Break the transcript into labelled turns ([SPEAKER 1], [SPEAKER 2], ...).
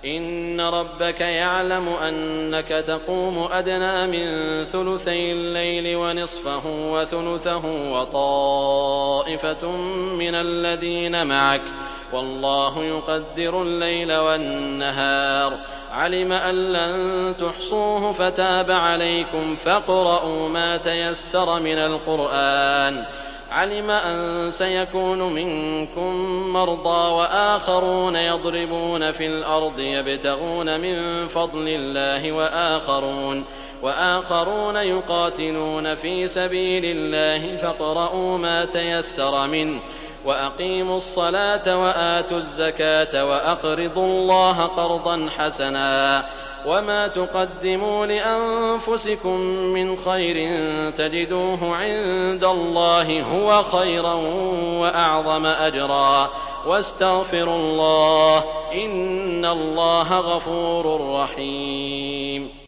[SPEAKER 1] إن ربك يعلم أنك تقوم أدنى من ثلثي الليل ونصفه وثلثه وطائفة من الذين معك والله يقدر الليل والنهار علم أن لن تحصوه فتاب عليكم فاقرؤوا ما تيسر من القرآن علم أن سيكون منكم مرضى وآخرون يضربون في الأرض يبتغون من فضل الله وآخرون يقاتلون في سبيل الله فاقرؤوا ما تيسر منه وأقيموا الصلاة وآتوا الزكاة وأقرضوا الله قرضا حسنا وما تقدموا لأنفسكم من خير تجدوه عند الله هو خيرا وأعظم أجرا واستغفروا الله إن الله غفور رحيم.